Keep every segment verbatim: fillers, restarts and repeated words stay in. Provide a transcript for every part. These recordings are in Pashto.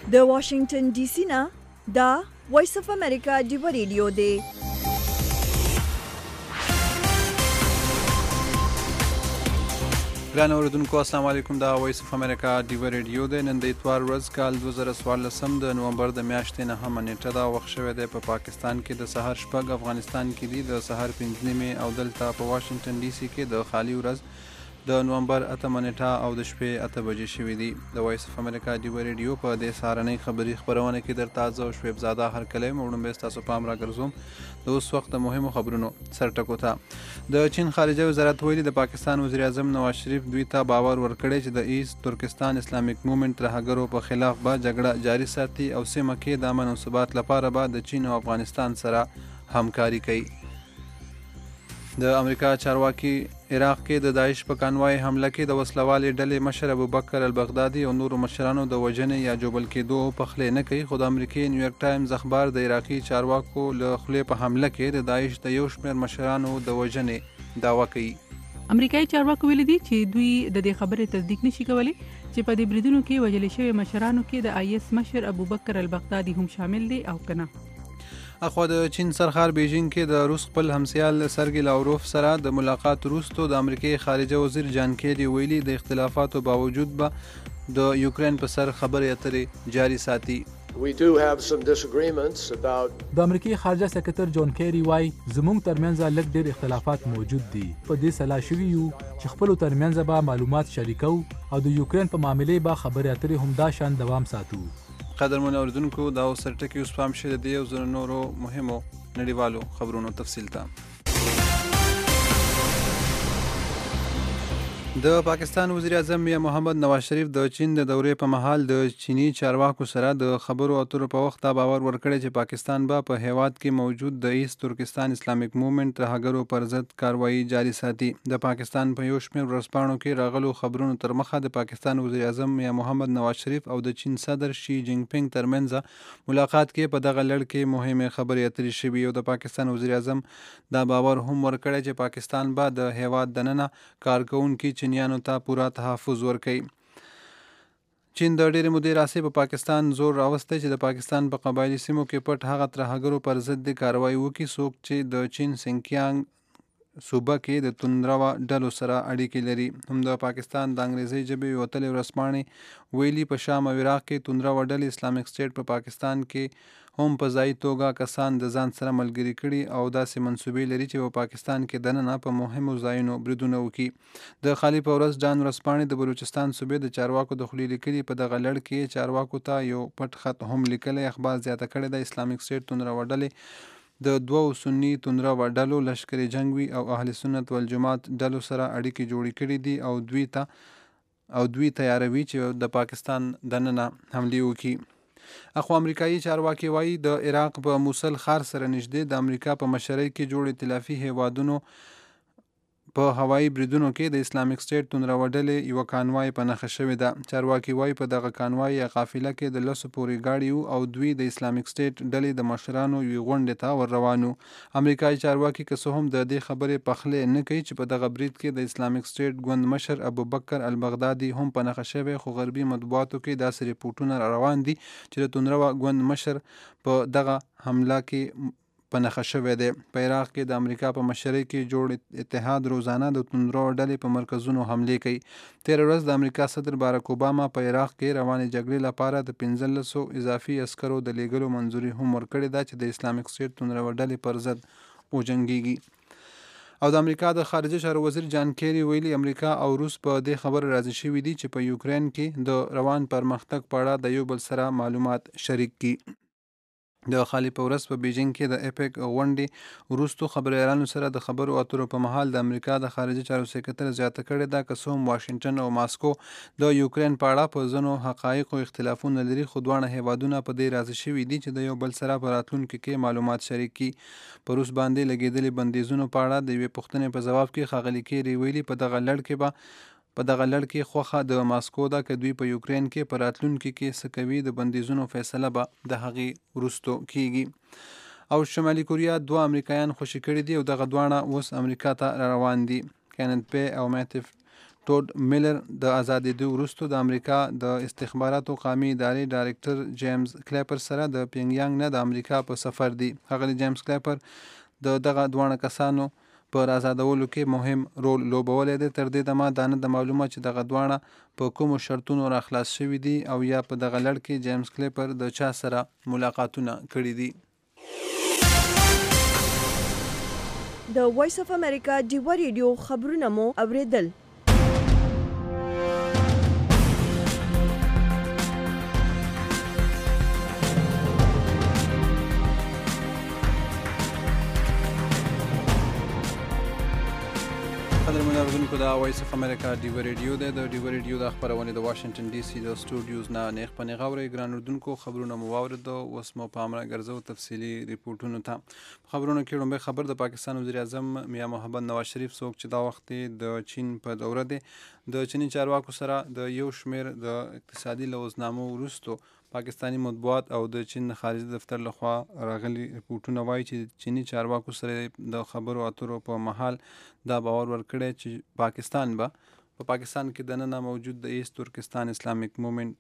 د واشنگټن ډي سي نه دا وایس اف امریکا ډیو ریډیو دی. ګران اوریدونکو السلام علیکم. دا وایس اف امریکا ډیو ریډیو دی. نن د اتوار ورځ کال دوه زره څوارلسم د نومبر د میاشتې نهمه نیټه دا وخت شوی دی. په پاکستان کې د سهار شپږ، افغانستان کې دی د سهار پنځه نیمې او دلته په واشنگټن ډي سي کې د خالي ورځ د نومبر اتمه نیټه او د شپې اته بجې شوي دي. د وایس اف امریکا ډیو ریډیو په دې سهارنۍ خبري خپرونه کې در تازه او شعیب زاده هرکلی م وړاندې ستاسو پام راګرځوم د اوس وخت د مهمو خبرونو سرټکو ته. د چین خارجه وزارت ویلي د پاکستان وزیر اعظم نواز شریف دوی ته باور ورکړی چې د ایست ترکستان اسلامیک موومنټ ترهګرو په خلاف به جګړه جاري ساتي او سیمه کې د امن او ثبات لپاره به د چین او افغانستان سره همکاري کوي. د امریکا چارواکي عراق کې د داعش په کانوای حمله کې د وسلوالې ډلې مشر ابوبکر البغدادي او نورو مشرانو د وژنې یا جوبل کېدو پخلی نه کوي، خو د امریکې نیویورک ټایمز اخبار د عراقي چارواکو له خولې په حمله کې د داعش د یو شمېر مشرانو د وژنې دعوه کوي. امریکایي چارواکو ویلي دي چې دوی د دې خبرې تصدیق نشي کولی چې په دې بریدونو کې وژل شوي مشرانو کې د آی اس مشر ابوبکر البغدادي هم شامل دی او کنه. اخوا د چین سرخار بیجینګ کې د روس خپل همسیال سرګی لاوروف سره د ملاقات وروسته د امریکای خارجه وزیر جان کیری ویلي د اختلافاتو باوجود به د یوکرين په سر خبرې اترې جاري ساتي. We do have some disagreements about د امریکای خارجه سکرټر جان کیری وايي زموږ ترمنځ لږ ډېر اختلافات موجود دي. په دې سلا شوي یو چې خپل ترمنځ به معلومات شریکو او د یوکرين په معاملې به خبرې اترې هم دا شان دوام ساتو. قدرمن اوریدونکو دا اوس سرټکی اوس پام شه د یو زره نورو مهمو نړیوالو خبرونو تفصیل ته. د پاکستان وزیر اعظم میا محمد نواز شریف د چین د دورې په مهال د چینی چارواکو سره د خبرو اترو په وخت باور ورکړی چې پاکستان به په هیواد کې موجود د ایست ترکستان اسلامیک موومنټ ترهګرو پر ضد کاروایی جاري ساتي. د پاکستان په یو شمېر ورځپاڼو کې راغلو خبرونو تر مخه د پاکستان وزیر اعظم میا محمد نواز شریف او د چین صدر شي جینګ پینګ ترمنځ ملاقات کې په دغه لړ کې مهمه خبرې اترې شوي او د پاکستان وزیر اعظم دا باور هم ورکړی چې پاکستان به د هیواد دننه کارکونکي چینیانو ته پورا تحفظ ورکوي. چین د ډېرې مودې راهیسې په پاکستان زور راوستی چې د پاکستان په قبایلي سیمو کې پټ هغه ترهګرو پر ضد د کاروایی وکړي څوک چې د چین سینکیانګ صوبه کې د توندروا ډلو سره اړیکې لري. هم د پاکستان د انګریزي ژبې وتلې ورځپاڼې ویلي په شام او عراق کې توندروا ډلې اسلامک سټیټ په پاکستان کې هم په ځایي توګه کسان د ځان سره ملګري کړي او داسې منصوبې لري چې په پاکستان کې دننه په مهمو ځایونو بریدونه وکړي. د خالي په ورځ جان ورځپاڼې د بلوچستان صوبې د چارواکو د خولې لیکلي په دغه لړ کې چارواکو ته یو پټ خط هم لیکلی. اخبار زیاته کړې ده اسلامک سټیټ توندروا ډلې د دوو سني توندروا ډلو لشکري جنګوي او اهل سنت والجماعت ډلو سره اړیکې جوړې کړي دي او دوی ته او دوی تیاروي چې د پاکستان دننه حملې وکړي. اخو امریکایي چارواکي وایي د عراق په موصل ښار سره نږدې د امریکا په مشرۍ کې جوړ ائتلافي هیوادونو په هوایي بریدونو کې د اسلامک سټیټ توندروا ډلې یوه کانوای په نښه شوې ده. چارواکي وایي په دغه کانوای یا قافله کې د لسو پورې ګاډي وو او دوی د اسلامک سټیټ ډلې د مشرانو یوې غونډې ته ور روان وو. امریکایي چارواکي که څه هم د دې خبرې پخلی نه کوي چې په دغه برید کې د اسلامک سټیټ ګوند مشر ابوبکر البغدادي هم په نښه شوی، خو غربي مطبوعاتو کې داسې ریپورټونه را روان دي چې د توندروا ګوند مشر په دغه حمله کې په نښه شوی دی. په عراق کې د امریکا په مشرۍ کې جوړ اتحاد روزانه د توندروا ډلې په مرکزونو حملې کوي. تېره ورځ د امریکا صدر بارک اوباما په عراق کې روانې جګړې لپاره د پنځلسو اضافي عسکرو د لیږلو منظوري هم ورکړې ده چې د اسلامک سټیټ توندروا ډلې پر ضد وجنګېږي. او د امریکا د خارجه چارو وزیر جان کیری ویلي امریکا او روس په دې خبره راضي شوي دي چې په یوکرين کې د روان پرمختګ په اړه د یو بل سره معلومات شریک کړي. د خالي په ورځ په بیجینګ کې د اپیک غونډې وروستو خبریالانو سره د خبرو اترو په مهال د امریکا د خارجه چارو سکرټر زیاته کړې ده که څه هم واشنګټن او ماسکو د یوکرين په اړه په ځینو حقایقو اختلافونه لري، خو دواړه هیوادونه په دې راضي شوي دي چې د یو بل سره په راتلونکي کې معلومات شریک کړي. په روس باندې لګېدلي بندیزونو په اړه د یوې پوښتنې په ځواب کې ښاغلي کیری ویلي په دغه لړ کې به په دغه لړ کې خوښه د ماسکو ده که دوی په یوکرين کې په راتلونکي کې څه کوي. د بندیزونو فیصله به د هغې وروستو کیږي. او شمالي کوریا دوه امریکایان خوشي کړي دي او دغه دواړه اوس امریکا ته را روان دي. کینت پی او میتیف ټود میلر د آزادېدو وروسته د امریکا د استخباراتو قومي ادارې ډایرکټر جیمز کلیپر سره د پینګیانګ نه د امریکا په سفر دی. ښاغلي جیمز کلیپر د دغه دواړه کسانو پر آزادولو کې مهم رول لوبولی دی. تر دې دمه دا نه د معلومه چې دغه دواړه په کومو شرطونو را خلاص شوي دي او یا په دغه لړ کې جیمز کلیپر د چا سره ملاقاتونه کړي دي. د وایس اف امریکا ډیوا ریډیو خبرونه مو اوریدل. قدرمنو اوریدونکو دا وایس اف امریکا ډیوا ریډیو دی. د ډیوا ریډیو د خپرونې د واشنګټن ډي سي د سټوډیوز نه نیغ په نیغه اورئ. ګران اورېدونکو خبرونه مو واورېده، اوس مو پام راګرځو تفصیلي ریپورټونو ته. په خبرونو کې لومړی خبر د پاکستان وزیر اعظم میا محمد نواز شریف څوک چې دا وخت د چین په دوره دی د چیني چارواکو سره د یو شمېر د اقتصادي لوظنامو وروستو پاکستانی مطبوعات او د چین خارجي دفتر لخوا راغلي ریپورټونه وایي چې چینی چارواکو سره د خبرو اترو په مهال دا باور ورکړی چې پاکستان به په پاکستان کې دننه موجود د ایست ترکستان اسلامیک مومنټ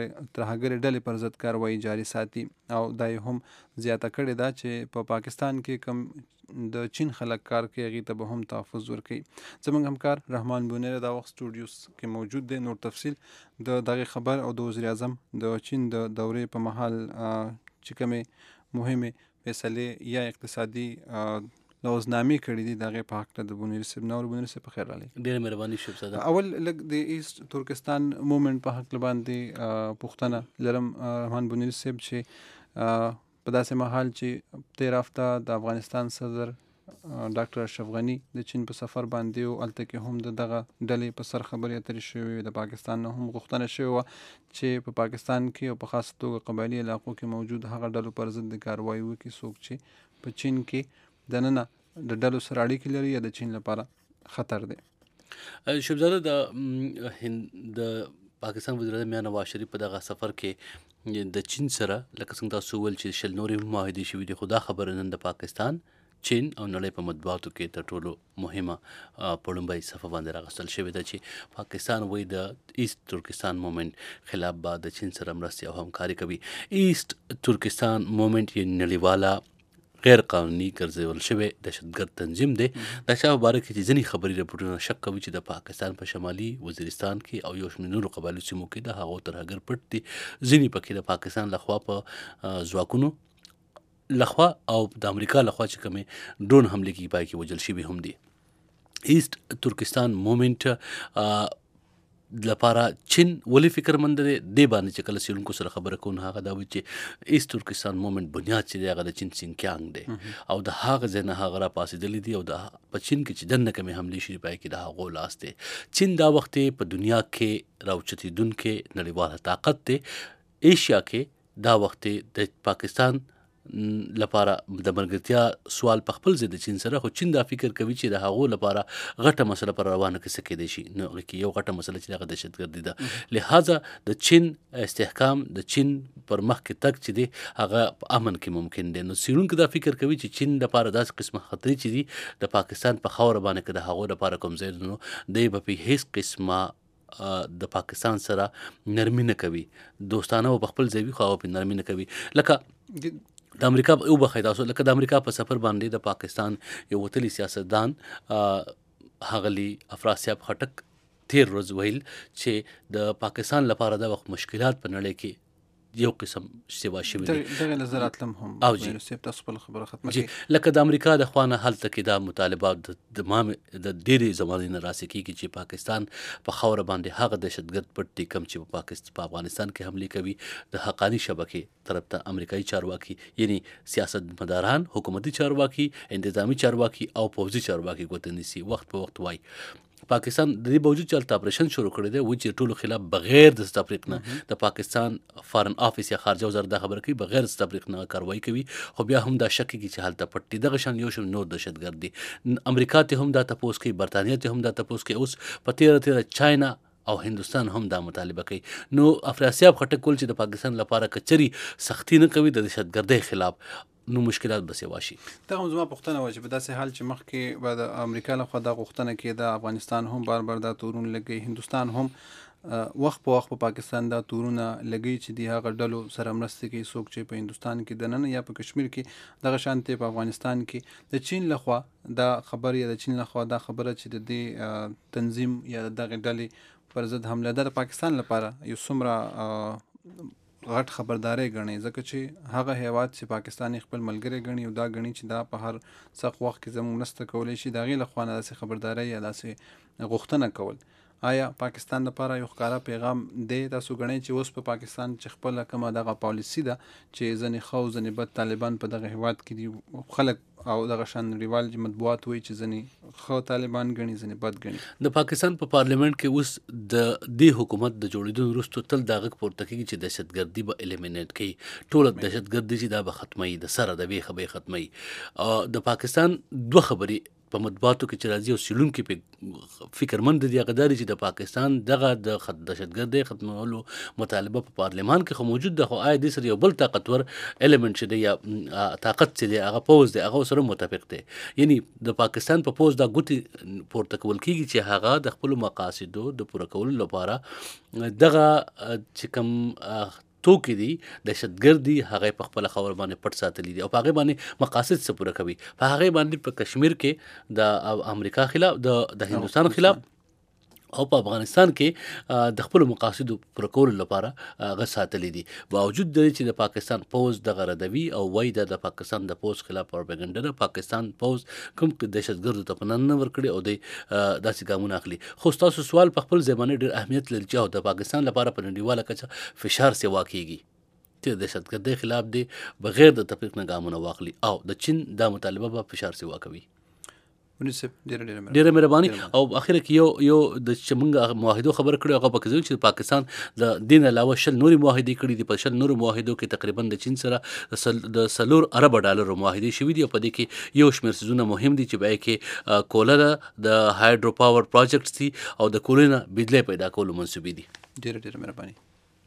ترهګرې ډلې پر ضد کاروایي جاري ساتي او دا یې هم زیاته کړې ده چې په پاکستان کې کم د چین خلک کار کوي هغې ته به هم تحفظ ورکوي. زموږ همکار رحمان بونیر دا وخت سټوډیوز کې موجود دی. نور تفصیل د دغې خبر او د وزیر اعظم د چین د دورې په مهال چې کومې مهمې فیصلې یا اقتصادي لوظنامې کړي دي د هغې په حقله د بونیر صاحب نه. بونیر صاحب په خیر راغلی. ډېره مهرباني شهزاده. اول لږ د ایست ترکستان مومنټ په حقله باندې پوښتنه لرم رحمان بونیر صاحب چې په داسې مهال چې تېر هفته د افغانستان صدر ډاکټر اشرف غني د چین په سفر باندې و، هلته کې هم د دغه ډلې په سر خبرې اترې شوې وې. د پاکستان نه هم غوښتنه شوې وه چې په پاکستان کې او په خاصه توګه قبایلي علاقو کې موجود هغه ډلو پر ضد د کاروایي وکړي څوک چې په چین کې دننه د ډلو سره اړیکې لري یا د چین لپاره خطر دی. شهزاده د هند د پاکستان وزیر اعظم میا نواز شریف په دغه سفر کې د چین سره لکه څنګه تاسو وویل چې شل نورې معاهدې شوي دي، خو دا خبره نن د پاکستان، چین او نړۍ په مطبوعاتو کې تر ټولو مهمه په لومړۍ صفحه باندې راغستل شوې ده چې پاکستان وایي د ایست ترکستان مومنټ خلاف به د چین سره مرستې او همکاري کوي. ایست ترکستان مومنټ یې نړیواله غیر قانوني ګرځول شوی دهشتګرد تنظیم دی. د چا په باره کې چې ځینې خبري رپورټونه شک کوي چې د پاکستان په شمالي وزیرستان کې او یو شمېر نورو قبایلو سیمو کې د هغو ترهګر پټ دي. ځینې پکې د پاکستان لخوا په ځواکونو لخوا او د امریکا لخوا چې کومې ډرون حملې کې پای کې وژل شوي هم دي. ایست ترکستان مومنټ لپاره چین ولې فکرمند دی؟ دې باندې چې کله څېړونکو سره خبره کوو هغه دا وایي چې ایست ترکستان مومنټ بنیاد چې دی هغه د چین سینکیانګ دی او د هغه ځای نه هغه راپاڅېدلی دي او د په چین کې چې دننه کومې حملې شوي پای کې د هغو لاس دی. چین دا وخت په دنیا کې راوچتېدونکی نړیواله طاقت دی. ایشیا کې دا وخت د پاکستان لپاره د ملګرتیا سوال په خپل ځای د چین سره، خو چین دا فکر کوي چې د هغو لپاره غټه مسله پر روانه کې څه کېدی شي. نو هغې کې یو غټه مسله چې هغه دهشتګردي ده. لہذا د چین استحکام، د چین پر مخکې تګ چې دی هغه په امن کې ممکن دی. نو څېړونکي دا فکر کوي چې چین لپاره داسې قسمه خطرې چې دي د پاکستان په خاوره باندې که د هغو لپاره کوم ځای دی نو دی به په هېڅ قسمه د پاکستان سره نرمي نه کوي. دوستانه به په خپل ځای وي خو هغه پرې نرمي نه کوي. لکه د امریکا وبخښئ تاسو لکه د امریکا په سفر باندې د پاکستان یو وتلی سیاستدان ښاغلي افراسیاب خټک تیر ورځ ویل چې د پاکستان لپاره د وخت مشکلات په نړۍ کې یو قسم سیوا شوي دي. دغه نظر اتلم هم او جی تاسو خپل خبره ختمه جی لکه د امریکا د خوا نه هلته کې دا مطالبات د مام د ډېرې زمانې نه راسې کېږي چې پاکستان په خاوره باندې هغه دهشتګرد پټ دي کوم چې په پاکستان په افغانستان کې حملې کوي. د حقاني شبکې طرف ته امریکایي چارواکي یعنی سیاست مداران، حکومتي چارواکي، انتظامی چارواکي او پوځي چارواکي ګوته نیسي. وخت په وخت وایي پاکستان د دې باوجود چې هلته اپریشن شروع کړی دی و چې ټولو خلاف بغیر د تفریق نه د پاکستان فارن آفیس یا خارجه وزارت دا خبره کوي بغیر د تفریق نه کاروایی کوي، خو بیا هم دا شک کېږي چې هلته پټ دي. دغه شان یو شمېر نور دهشتګرد دي. امریکا ته هم دا تپوس کوي، برطانیه ته هم دا تپوس کوي، اوس په تیره تیره چاینا او هندوستان هم دا مطالبه کوي. نو افراسیاب خټک ویل چې د پاکستان لپاره که چرې سختي نه کوي د دهشتګردۍ خلاف نو مشکلات به سیوا شي. دا هم زما پوښتنه وه چې په داسې حال چې مخکې به د امریکا لخوا دا غوښتنه کېده، افغانستان هم بار بار دا تورونه لګوي، هندوستان هم وخت په وخت په پاکستان دا تورونه لګوي چې د هغه ډلو سره مرسته کوي، څوک چې په هندوستان کې دننه یا په کشمیر کې دغه شانتې په افغانستان کې د چین لخوا دا خبر یا د چین لخوا دا خبره چې د دې تنظیم یا دغه ډلې پر ضد حمله ده د پاکستان لپاره یو څومره غټ خبرداری ګڼي، ځکه چې هغه هیواد چې پاکستان خپل ملګری ګڼي او دا ګڼي چې دا په هر سخت وخت کې زموږ مرسته کولی شي، د هغې لخوا نه داسې خبرداری یا داسې غوښتنه کول آیا پاکستان لپاره یو ښکاره پیغام دی؟ تاسو ګڼئ چې اوس په پا پاکستان چې خپله کومه دغه پالیسي ده چې ځینې ښه او ځینې بد طالبان په دغه هیواد کې دي، خلک او دغه شان نړیوال مطبوعات وایي چې ځینې ښه طالبان ګڼي ځینې بد ګڼي. د پاکستان په پارلیمنت کې اوس د دې حکومت د جوړېدو وروسته تل دا غږ پورته کېږي چې دهشتګردي به الیمینیټ کوي، ټوله دهشتګردي چې دا به ختموي، د سره د بیخه به یې ختموي. د پاکستان دوه خبرې په مطبوعاتو کې چې راځي او سیلونکي په فکرمند دي هغه دا چې د پاکستان دغه د دهشتګردۍ ختمولو مطالبه په پارلمان کې خو موجود ده، خو آیا دې سره یو بل طاقتور ایلیمنټ چې دی یا طاقت چې دی هغه پوز دی هغه سره متفق دی، یعنی د پاکستان په پوز دا ګوتې پورته کول کېږي چې هغه د خپلو مقاصدو د پوره کولو لپاره دغه چې کوم توکي دي دهشتګرد دي هغه په خپل خاور باندې پټ ساتلي دي او په هغه باندې مقاصد څه پوره کوي، په هغه باندې په کشمیر کې د امریکا خلاف د د هندوستان خلاف او په افغانستان کې د خپل مقاصدو پوره کولو لپاره هغه ساتلي دي. باوجود د چې د پاکستان پوز دغه ردوي او وایي د پاکستان د پوز خلاف پروپاګاندا ده، پاکستان پوز کوم دهشتګردو ته پناه نه ورکړي او د داسې ګامونه اخلي. خو ستاسو سوال په خپل ځای باندې ډېر اهمیت لري چې د پاکستان لپاره په نړیواله کچه فشار سیوا کیږي چې د دهشتګردۍ خلاف دی بغیر د تفریق نه ګامونه واخلي او د چین دا مطالبه به فشار سیوا کوي. ډیره مهرباني. او اخر کې یو یو د چې موږ معاهدو خبر کړو هغه پکې چې پاکستان د دین علاوه شل نوري معاهدې کړي دي، په شل نورو معاهدو کې تقریبا د چین سره د سلور ارب ډالرو معاهدې شوي دي او په دې کې یو شمېر څیزونه مهم دي چې به کې کوله ده، د هایډرو پاور پروجیکټس دي او د کولې نه بجلی پیدا کولو منصوبې دي. ډیره ډیره مهرباني.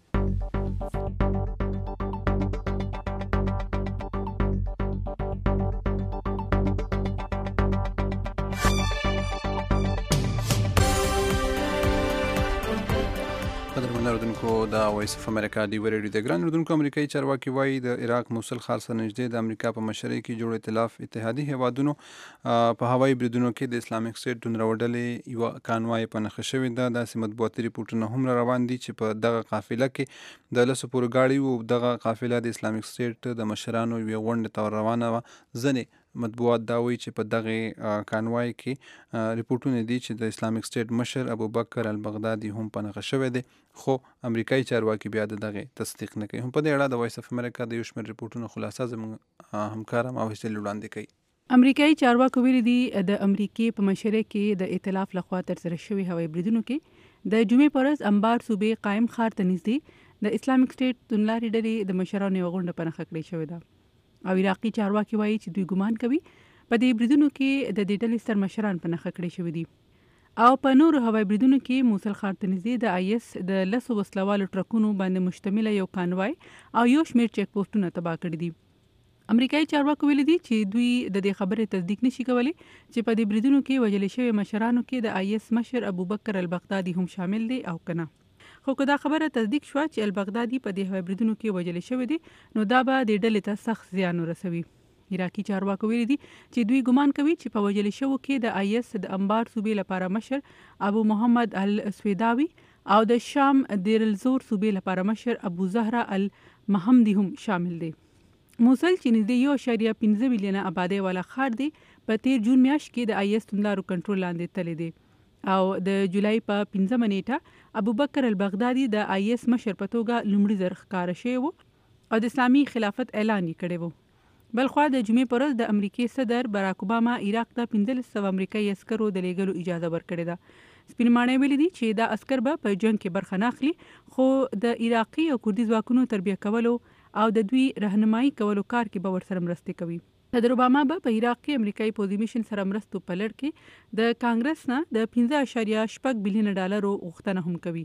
اردوونکو دا وایس اف امریکا دی ریډیو د ګران اردوونکو امریکایي چارواکي وایي د عراق موصل ښار سره نږدې د امریکا په مشرۍ کې جوړ ائتلاف اتحادي هیوادونو په هوایي بریدونو کې د اسلامیک سټیټ ډونرولډلې یوه کانوای په نښه شوې ده. داسې مطبوعاتي ریپورټونه هم روان دي چې په دغه قافله کې د لسو پورې ګاډي وو. دغه قافله د اسلامیک سټیټ د مشرانو یوې غونډې ته روانه وه. ځینې مطبوعات دا وایي چې په دغه کانوای کې ریپورټونه دي چې د اسلامیک سټیټ مشر ابوبکر البغدادي هم په نښه شوی دی، خو امریکایي چارواکي بیا د دغه تصدیق نه کوي. هم په دې اړه د وایس اف امریکا د یو شمېر ریپورټونو خلاصه زموږ همکار ماویسل وړاندې کوي. امریکایي چارواکو ویلي دي د امریکې په مشرۍ کې د ائتلاف لخوا ترسره شوي هوایي بریدونو کې د جمعې په ورځ انبار صوبې قایم ښار ته نږدې د اسلامیک سټیټ توندلارې ډلې د مشرانو یوه غونډه په نښه کړې شوې ده او عراقي چارواکي وایي چې دوی ګمان کوي په دې بریدونو کې د دې ډلې ستر مشران په نښه کړي شوي دي او په نورو هوایي بریدونو کې موصل ښار ته نږدې د آی اس د لسو وسلوالو ټرکونو باندې مشتمله یو کانوای او یو شمېر چیک پوسټونه تباه کړي دي. امریکایي چارواکو ویلي دي چې دوی د دې خبرې تصدیق نشي کولی چې په دې بریدونو کې وژل شوي مشرانو کې د آی اس مشر ابوبکر البغدادي هم شامل دی او که نه. خو که دا خبره تصدیق شوه چې البغدادي په دې هوایي بریدونو کې وژل شوی دی نو دا به دې ډلې ته سخت زیان ورسوي. عراقي چارواکو ویلي دي چې دوی ګمان کوي چې په وژل شوو کې د آی اس د انبار صوبې لپاره مشر ابو محمد السویداوي او د شام دیر الزور صوبې لپاره مشر ابو زهرا المحمدي هم شامل دی. موصل چې نږدې یو اعشاریه پنځه میلیونه آبادۍ والا ښار دی په تیر جون میاشت کې د آی اس توندلارو کنټرول لاندې تللی دی او د جولای په پنځمه نیټه ابوبکر البغدادي د آی اس مشر په توګه لومړي ځل ښکاره شوی و او د اسلامي خلافت اعلان یې کړی و. بلخوا د جمعې په ورځ د امریکې صدر باراک اوباما عراق ته پنځلس سوه امریکایي عسکرو د لیږلو اجازه ورکړې ده. سپین ماڼۍ ویلي دي چې دا عسکر به په جنګ کې برخه نه اخلي خو د عراقي او کردي ځواکونو تربیه کولو او د دوی رهنمایي کولو کار کې به ورسره مرستې کوي. صدر اوباما به په عراق کې امریکایي پوځي میشن سره مرستو په لړ کې د کانګرس نه د پنځه اعشاریه شپږ بلیونه ډالرو غوښتنه هم کوي.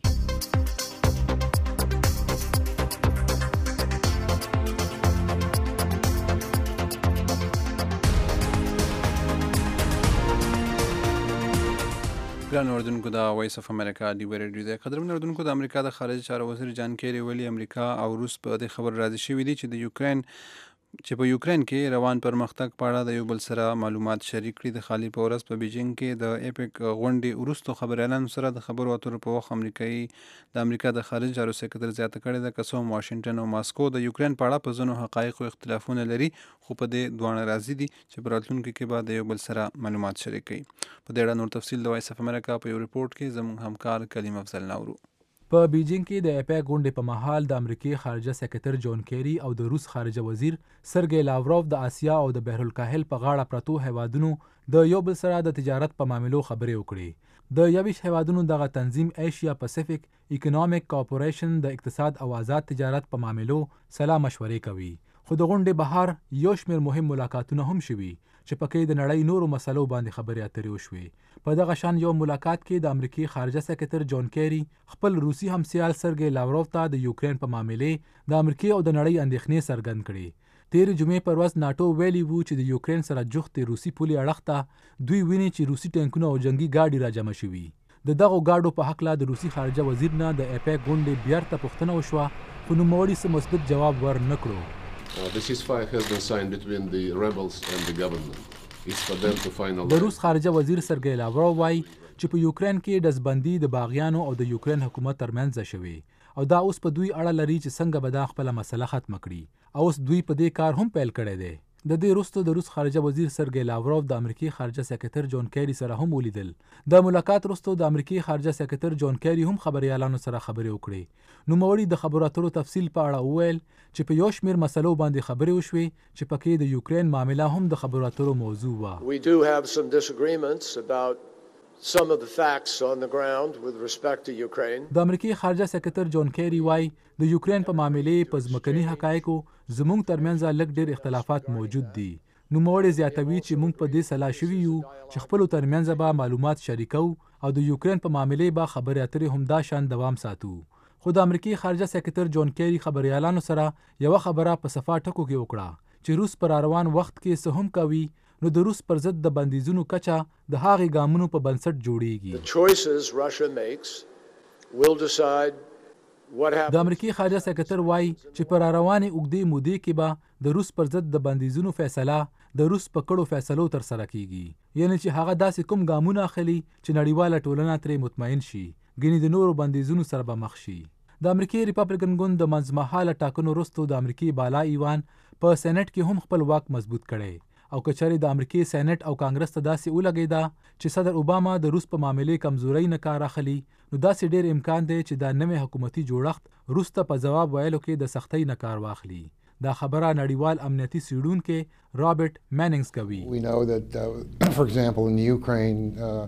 ګران اردوونکو د وایس اف امریکا ډیو ریډیو د قدرمن اردوونکو د امریکا د خارجه چارو وزیر جان کیری ویلي امریکا او روس په دې خبر راضي شوي دي چې د یوکرين چې په یوکرين کې روان پرمختګ په اړه د یو بل سره معلومات شریک کړي. د خالي په ورځ په بیجینګ کې د ایپک غونډې وروسته خبريالانو سره د خبرو اترو په وخت امریکایي د امریکا د خارجه چارو سکرټر زیاته کړې ده که څوم واشنگټن او ماسکو د یوکرين په اړه په ځینو حقایقو اختلافونه لري خو په دې دوانه راضي دي چې په راتلونکي کې به د یو بل سره معلومات شریک کړي. په دې اړه نور تفصیل د وایس اف امریکا په یو ریپورت کې زموږ همکار کلیم افضل نورو. په بیجینګ کې د ایپک غونډې په مهال د امریکای خارجه سکرټر جون کیری او د روس خارجه وزیر سرګی لاوروف د آسیا او د بحرالکاهل په غاړه پرتو هیوادونو د یو بل سره د تجارت په معاملو خبرې وکړې. د یویش هیوادونو دغه تنظیم ایشیا پاسفیک اکونومیک کارپوریشن د اقتصاد او آزاد تجارت په معاملو سلا مشورې کوي. خو د غونډې بهر یو شمېر مهم ملاقاتونه هم شوي چې پکې د نړۍ نورو مسلو باندې خبرې اترې وشوې. په دغه شان یو ملاقات کې د امریکای خارجه سکرټر جون کیری خپل روسي همسیال سرګی لاوروف ته د یوکرين په معاملې د امریکای او د نړۍ اندېښنې څرګند کړې. تیر جمعې پر ورځ ناتو ویلي وو چې د یوکرين سره جوخت روسي پولي اړخ ته دوی ویني چې روسي ټانکونه او جنگي ګاډي را جمع شوي. د دغو ګاډو په حق لا د روسي خارجه وزیر نه د ایپک غونډې بیرته پوښتنه وشوه خو نوموړي څه مثبت جواب ور نه کړو. Uh, the ceasefire has been signed between the rebels and the government. It's for them to finalize. د روس خارجه وزیر سرګی لاوروف وایي چې په یوکرين کې دزبندي د باغیانو او د یوکرين حکومت ترمنځ شوی او دا اوس په دوی اړه لري چې څنګه به دا خپل مسله ختم کړي او اوس دوی په دې کار هم پیل کړی دی. د دې وروسته د روس خارجه وزیر سرګی لاوروف د امریکای خارجه سکرټر جون کیری سره هم ولیدل. د ملاقات وروسته د امریکای خارجه سکرټر جون کیری هم خبريالانو سره خبرې وکړې. نوموړي د خبرو اترو تفصیل په اړه وویل چې په یو شمېر مسلو باندې خبرې وشوې چې پکې د یوکرين معامله هم د خبرو اترو موضوع وه. We do have some disagreements about some of the facts on the ground with respect to Ukraine. د امریکای خارجه سکرټر جون کیری وایي د یوکرين په معاملې په ځمکني حقایقو زموږ ترمنځ لږ ډېر اختلافات موجود دي. نوموړي زیاتوي چې موږ په دې سلا شوي یو چې خپلو ترمنځ به معلومات شریکو او د یوکرين په معاملې به خبرې اترې هم دا شان دوام ساتو. خو د امریکای خارجه سکرټر جون کیری خبريالانو سره یو خبره په صفا ټکو کې وکړه چې روس پر روان وخت کې څه هم کوي نو د روس پر ضد د بندیزونو کچه د هغې ګامونو په بنسټ جوړیږي. The choices Russia makes will decide what happens. د امریکای خارجه سکرټر وایي چې پر روانې اوږدې مودې کې به د روس پر ضد د بندیزونو فیصله د روس په کړو فیصلو تر سره کیږي. یعنی چې هغه داسې کوم ګامونه اخلي چې نړیواله ټولنه ترې مطمئن شي ګینې د نورو بندیزونو سره به مخ شي. د امریکای ریپبلیکن ګوند د منځمهاله ټاکنو وروسته د امریکای بالا ایوان په سېنات کې هم خپل واک مضبوط کړي او کچاري د امریکای سېنات او کانګرس ته داسې ولګیدا چې صدر اوباما د روس په معاملې کمزوري نه کار اخلي نو داسې ډېر امکان دی چې دا نوې حکومتي جوړښت روس ته په جواب ویلو کې د سختۍ نه کار واخلي. دا خبره نړیوال امنیتي څېړونکی رابرټ میننګز کوي. We know that uh, for example in Ukraine uh,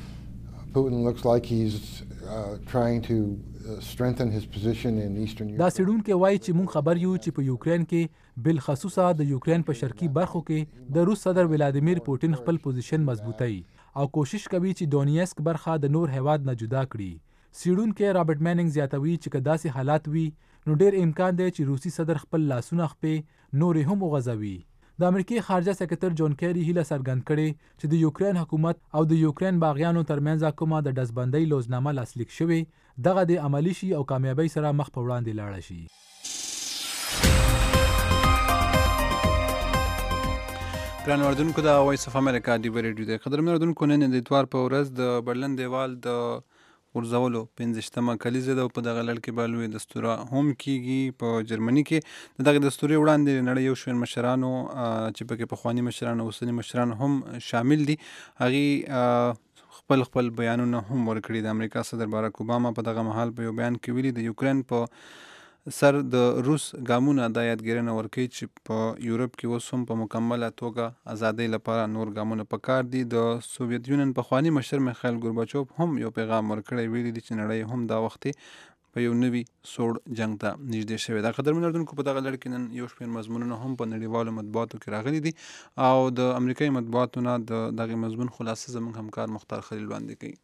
Putin looks like he's uh, trying to strengthen his position in eastern Europe. دا څېړونکی وایي چې موږ خبر یو چې په یوکرين کې بالخصوصا د یوکرين په شرقي برخو کې د روس صدر ولادیمیر پوتین خپل پوزیشن مضبوطوي او کوشش کوي چې دونیسک برخه د نور هیواد نه جدا کړي. څېړونکی رابرټ میننګز زیاتوي چې که داسې حالات وي نو ډېر امکان دی چې روسي صدر خپل لاسونه خپې نورې هم وغځوي. د امریکای خارجه سکرټر جون کیری هیله څرګند کړې چې د یوکرين حکومت او د یوکرين باغیانو ترمنځ کومه د دزبندۍ لوزنامه لاسلیک شوې دغه د عملی شي او کامیابی سره مخ په وړاندې لاړ شي. ګران اردوونکو د وایس اف امریکا ډیو ریډیو د قدرمن اردوونکو نن د اتوار په ورځ د برلن دیوال د غورځولو پنځشتمه کلیزه ده او په دغه لړ کې به لویه دستوره هم کیږي په جرمني کې. د دغه دستورې وړاندې نړۍ یو شمېر مشرانو چې پکې پخواني مشران او اوسني مشران هم شامل دي هغې خپل خپل بیانونه هم ورکړي. د امریکا صدر باراک اوباما په دغه مهال په یو بیان کې ویلي د یوکرين په سر د روس ګامونه دا یادګیرنه ورکوي چې په یورپ کې اوس هم په مکمله توګه ازادۍ لپاره نور ګامونه پکار دي. د سوویت یونین پخواني مشر میخایل ګورباچوف هم یو پیغام ورکړی ویلي دي چې نړۍ هم دا وخت په یو نوي سوړ جنګ ته نږدې شوې ده. قدرمن اردوونکو په دغه لړ کې نن یو شمېر مضمونونه هم په نړیوالو مطبوعاتو کې راغلي دي او د امریکایي مطبوعاتو نه د دغه مضمون خلاصه زموږ همکار مختار خلیل وړاندې کوي.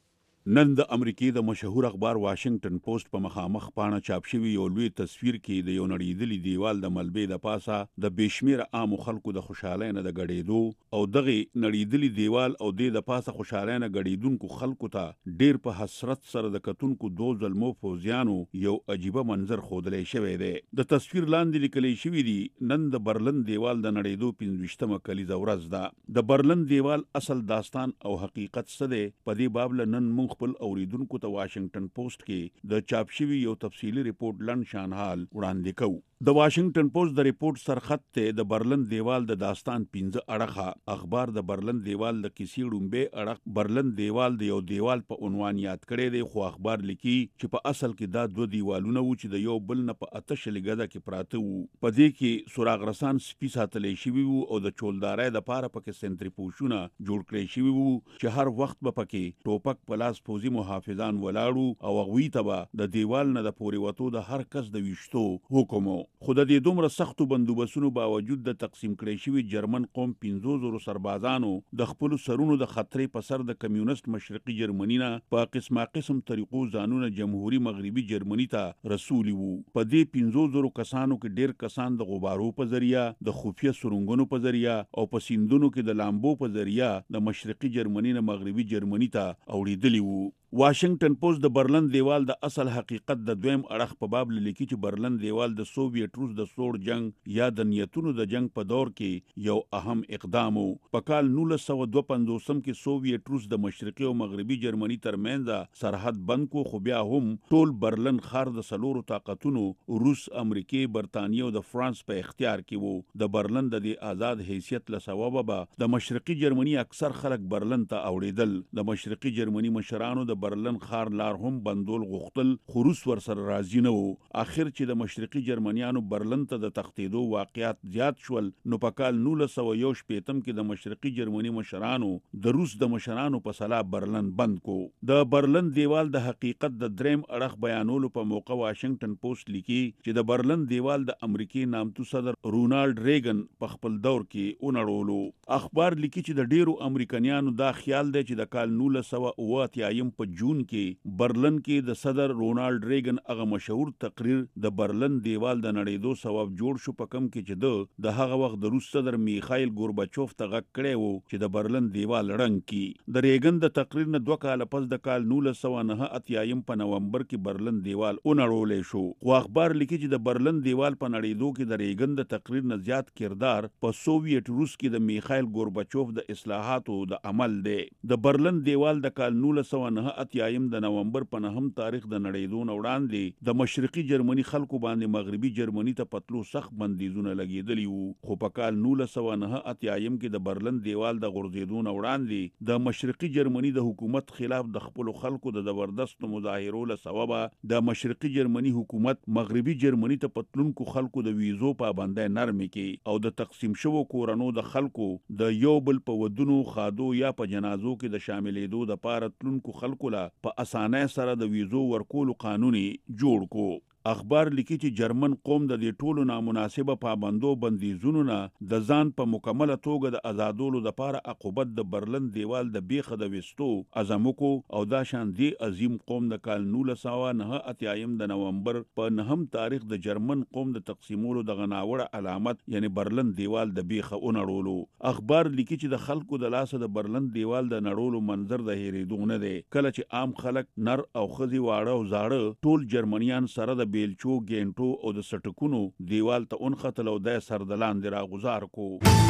نن د امریکې د مشهور اخبار واشنگټن پوسټ په مخامخ پاڼه چاپ شوی یو لوی تصویر کې د یو نړیدلي دیوال د ملبې د پاسه د بشمیره عامو خلکو د خوشحالۍ نه د غړېدو او دغه نړیدلي دیوال او د پاسه خوشحالۍ نه غړېدونکو خلکو ته ډیر په حسرت سره د کتونکو دو ظلمو فوزیانو یو عجیبه منظر ښودلی شوی دی. د تصویر لاندې لیکلی شوي دي نن د برلن دیوال د نړېدو پنځویشتمه کلیزه ورځ ده. د برلن دیوال اصل داستان او حقیقت څه دی په دې باب له نن موږ خپل اوریدونکو ته واشنگټن پوسټ کې د چاپ شوي یو تفصیلي ریپورت لنډ شان حال وړاندې کوو. د واشنگټن پوسټ د ریپورت سرخط ته د برلن دیوال د داستان پنځه اړخه اخبار د برلن دیوال د کیسې ډومبه اړخ برلن دیوال د یو دیوال په عنوان یاد کړی دی، خو اخبار لیکي چې په اصل کې دا دوه دیوالونه وو چې د یو بل نه په اته شلګه کې پراته وو. په دې کې سوراغ رسان سپي ساتلې شوي وو او د چولدارۍ د پاره پکې سنتریفوژونه جوړ کړی شوي وو چې هر وخت به پکې ټوپک په لاس پوزي محافظان ولاړو او هغوی ته به د دیوال نه د پورې وتو د هر کس د ویشتو حکم و. خو د دې دومره سختو بندوبستونو باوجود د تقسیم کړی شوي جرمن قوم پنځو زرو سربازانو د خپلو سرونو د خطرې په سر د کمیونست مشرقي جرمني نه په قسمه قسم طریقو ځانونه جمهوریت مغربي جرمني ته رسولي وو. په دې پنځو زرو کسانو کې ډیر کسان د غبارو په ذریعہ، د خفیه سرنګونو په ذریعہ او په سیندونو کې د لامبو په ذریعہ د مشرقي جرمني نه مغربي جرمني ته اوړېدلي وو. واشنگټن پوسټ د برلن دیوال د اصل حقیقت د دویم اړخ په باب لیکي چې برلن دیوال د سوویت روس د سوړ جنگ یا د نیتونو د جنگ په دور کې یو اهم اقدام و. په کال نولس سوه دوه پنځوسم کې سوویت روس د مشرقي او مغربي جرمني ترمنځ سرحد بند کو، خو بیا هم ټول برلن ښار د څلورو طاقتونو روس، امریکې، برتانیې او د فرانس په اختیار کې وو. د برلن د دې آزاد حیثیت له سببه به د مشرقي جرمني اکثر خلک برلن ته اوړېدل. د مشرقي جرمني مشرانو د برلن خار لار هم بندول غوښتل، خو روس ورسره راضي نه وو. اخر چې د مشرقي جرمنیانو برلن ته د تښتېدو واقعیات زیات شول نو په کال نولس سوه یو شپېتم کې د مشرقي جرمني مشرانو د روس د مشرانو په سلا برلن بند کو. د برلن دیوال د حقیقت د دریم اړخ بیانولو په موقع واشنگټن پوسټ لیکي چې د برلن دیوال د امریکای نامتو صدر رونالډ ریګن په خپل دور کې ونړولو. اخبار لیکي چې د ډیرو امریکایانو دا خیال دی چې د کال نولس سوه اوه اتیایم په جون کې برلن کې د صدر رونالډ ریګن هغه مشهور تقریر د برلن دیوال د نړېدو سبب جوړ شو، په کم کې چې د د هغه وخت د روس صدر میخایل ګورباچوف ته غږ کړی وو چې د برلن دیوال ړنګ کړي. د ریګن د تقریر نه دوه کاله پس د کال نولس سوه نهه اتیایم په نومبر کې برلن دیوال ونړولی شو. خو اخبار لیکي چې د برلن دیوال په نړېدو کې د ریګن د تقریر نه زیات کردار په سوویت روس کې د میخایل ګورباچوف د اصلاحاتو د عمل دی. د برلن دیوال د کال نولس سوه نهه اتیایم د نومبر په نهم تاریخ د نړېدو نه وړاندې د مشرقي جرمني خلکو باندې مغربي جرمني ته پتلو سخت بندیزونه لګېدلي وو. خو په کال نولس سوه نهه اتیایم کې د برلن دیوال د غورځېدو نه وړاندې د مشرقي جرمني د حکومت خلاف د خپلو خلکو د زبردستو مظاهرو له سببه د مشرقي جرمني حکومت مغربي جرمني ته پتلونکو خلکو د ویزو پابندۍ نرمې کې او د تقسیم شوو کورنو د خلکو د یو بل په ودونو، خادو یا په جنازو کې د شاملېدو د پاره تلونکو خلکو له په اسانۍ سره د ویزو ورکولو قانوني جوړ کو. اخبار لیکي چې جرمن قوم د دې ټولو نامناسبه پابندو بندیزونو نه د ځان په مکمله توګه د آزادولو دپاره عقوبت د برلن دیوال د بیخه د ویستو عزم وکړو او دا شان دې عظیم قوم د کال نولس سوه نهه اتیایم د نومبر په نهم تاریخ د جرمن قوم د تقسیمولو دغه ناوړه علامت یعنی برلن دیوال د بیخه ونړولو. اخبار لیکي چې د خلکو د لاسه د برلن دیوال د نړولو منظر د هېرېدو نه دی. کله چې عام خلک نر او ښځې، واړه او زاړه ټول جرمنیان سره د بیلچو، ګینټو او د سټکونو دیوال ته ونختل او د سر د لاندې راغوزار کو.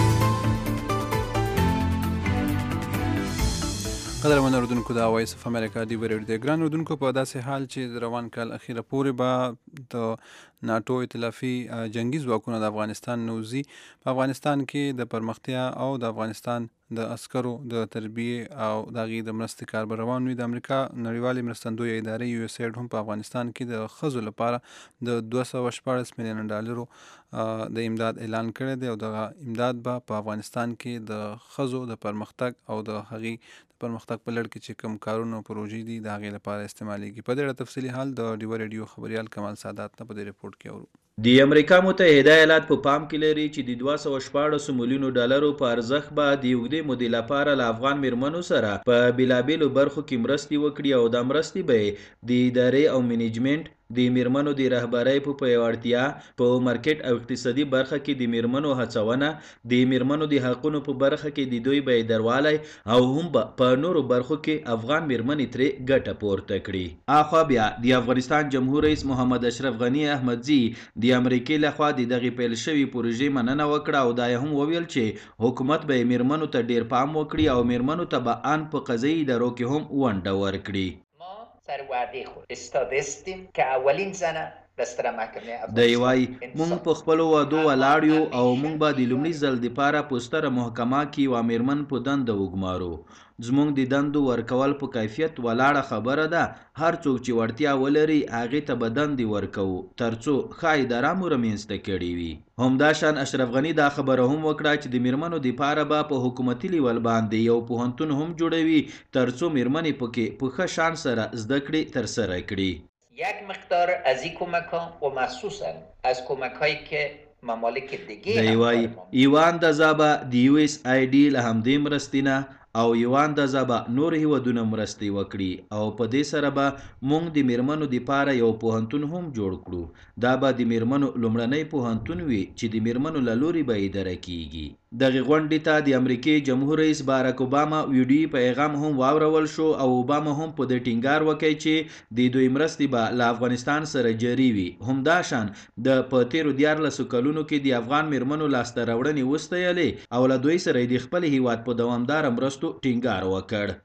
قدرمن اردوونکو د وایس اف امریکا دی ورېډ دی ګران اردوونکو په داسې حال چې د روان کال اخیره پورې به د ناټو ائتلافي جنگي ځواکونه د افغانستان نوزي په افغانستان کې د پرمختیا او د افغانستان د عسکرو د تربیې او د هغې د مرستې کار به روان وي. د امریکا نړیوالې مرستندویه ادارې یو اس ایډ هم په افغانستان کې د ښځو لپاره د دوه سوه شپاړس میلیونه ډالرو د امداد اعلان کړی دی او دغه امداد به په افغانستان کې د ښځو د پرمختګ او د هغې د پرمختګ په لړ کې چې کوم کارونه او پروژې دي د هغې لپاره استعمالیږي. په دې اړه تفصیلي حال د ډیوه ریډیو خبریال کمال سادات نه په دې رپورټ کې اورو. د امریکا متحده ایالات په پام کې لري چې د دوه سوه شپاړسو میلیونو ډالرو په ارزښت به د اوږدې مودې لپاره له افغان میرمنو سره په بېلابېلو برخو کې مرستې وکړي او دا مرستې به د ادارې او منیجمنټ د میرمنو د رهبرۍ په پیاوړتیا په مارکیټ او اقتصادي برخه کې د میرمنو هڅونه د میرمنو د حقونو په برخه کې د دوی بیداروالی او هم په نورو برخو کې افغان میرمنې ترې ګټه پورته کړي. اخوا بیا د افغانستان جمهور رئیس محمد اشرف غني احمدزي د امریکې لخوا د دغې پیل شوي پروژې مننه وکړه او دا هم وویل چې حکومت به میرمنو ته ډیر پام وکړي او میرمنو ته به ان په قضایي ادارو کې هم ونډه ورکړي. سر وعده خود استادستیم که اولین زنه دستر محکمه افغانستان دی وای مونږ په خپل وادو ولاړ یو او مونږ به د لومړي ځل لپاره په ستره محکمه کې یوه میرمن په دنده وګمارو. زمونږ د دندو ورکول په کیفیت ولاړه خبره ده. هر څوک چې وړتیا ولري هغې ته به دندې ورکوو تر څو ښه اداره مو رامنځته کړې وي. همداشان اشرف غني دا خبره هم وکړه چې د میرمنو دپاره به په حکومتي لیول باندې یو پوهنتون هم جوړوي تر څو میرمنې پکې په ښه شان سره زده کړې ترسره کړي. یک مقدار از این کمک ها و مخصوصا از کمک هایی که ممالک دیگه دی وای یوه اندازه به د یو اس آی ډي له همدې مرستې نه او یوه اندازه به نور هیوادونه مرستې وکړي او په دې سره به موږ د میرمنو دپاره یو پوهنتون هم جوړ کړو. دا به د میرمنو لومړنی پوهنتون وي چې د میرمنو له لورې به اداره کیږي. دغې غونډې ته د امریکې جمهور رئیس باراک اوباما ویډیویي پیغام هم واورول شو او اوباما هم په دې ټینګار وکړ چې د دوی مرستې به له افغانستان سره جاري وي. همداشان د په تیرو دیارلسو کلونو کې د افغان میرمنو لاسته راوړنې وستایلې او له دوی سره د خپل هیواد په دوامداره مرستو ټینګار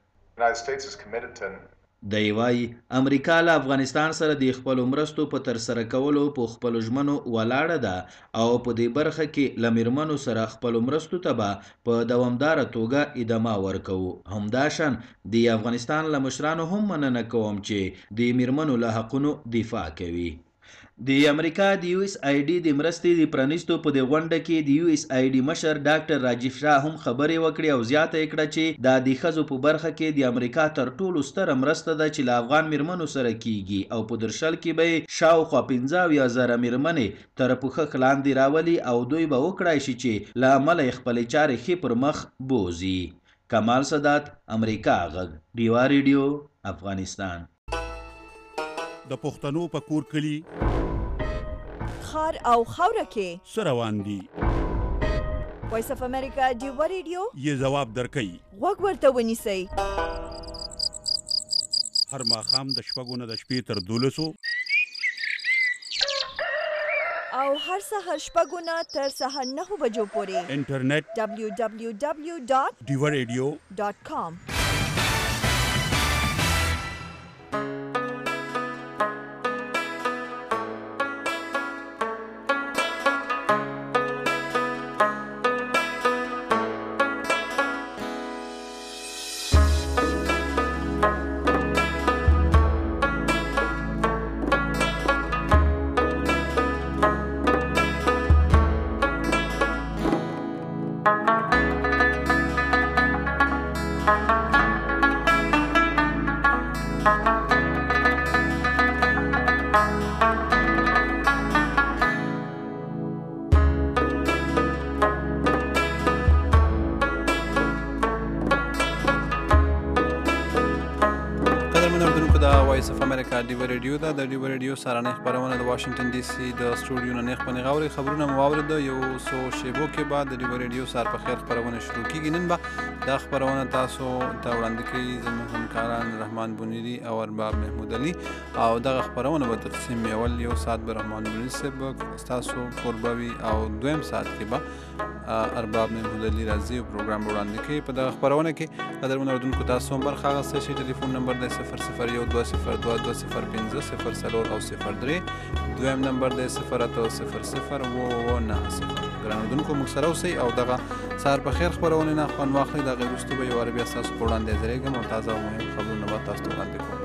وکړ. دی وای امریکا له افغانستان سره د خپلو مرستو په ترسره کولو په خپلو ژمنو ولاړه ده او په دې برخه کې له میرمنو سره خپلو مرستو ته به په دوامداره توګه ادامه ورکوو. همداشان د افغانستان له مشرانو هم مننه کوم چې د میرمنو له حقونو دفاع کوي. د امریکا د یو اس آی ډي د مرستې د پرانیستو په دې غونډه کې د یو اس آی ډي مشر ډاکټر راجیف شاه هم خبرې وکړې او زیاته یې کړه چې دا د ښځو په برخه کې د امریکا تر ټولو ستره مرسته ده چې له افغان میرمنو سره کیږي او په درشل کې به یې شاوخوا پنځه اویا زره میرمنې تر پوښښ لاندې راولي او دوی به وکړای شي چې له امله یې خپلې چارې ښې پر مخ بوځي. کمال سادات، امریکا غږ، ډیوا ریډیو، افغانستان. د پښتنو په کور کلي خار او خاوره کې څه روان دي؟ وایس اف امریکا ډیوا ریډیو یې ځواب درکوي. غوږ ورته ونیسئ. هر ماښام د شپږو نه د شپې تر دولسو او هر سهار شپږو نه تر سهار نهو بجو پورې انټرنیټ ډبلیو ډبلیو ډبلیو ډاټ ډیوا ریډیو ډاټ کام. وایس اف امریکا ډیوا ریډیو ده. د ډیوا ریډیو سهارنۍ خپرونه د واشنګټن ډي سي د سټوډیو نه نیغ په نیغه اورئ. خبرونه مو واورېده. یو څو شیبو کې بعد د ډیوا ریډیو سهار په خیر خپرونه شروع کیږي. نن به دا خپرونه تاسو ته وړاندې کوي زموږ همکاران رحمان بونیری او ارباب محمود علي او دغه خپرونه به تقسیم اول یو ساعت به رحمان بونیری صاحب ستاسو کوربه وي او دویم ساعت کې به ارباب محمود علي راځي او پروګرام به وړاندې کوي. په دغه خپرونه کې قدرمنو اورېدونکو تاسو هم برخه اخیستی شئ. ټلیفون نمبر دی صفر صفر یو دوه صفر دوه دوه صفر پنځه صفر څلور او صفر درې. دویم نمبر دی صفر اته صفر صفر اوه اوه نهه صفر. ګران اورېدونکو موږ سره اوسئ او دغه سهار په خیر خپرونې نه خوند واخلئ. د هغې وروسته به یو واره بیا ستاسو په وړاندې حاضرېږم او تازه او مهم خبرونه به تاسو ته وړاندې کوم.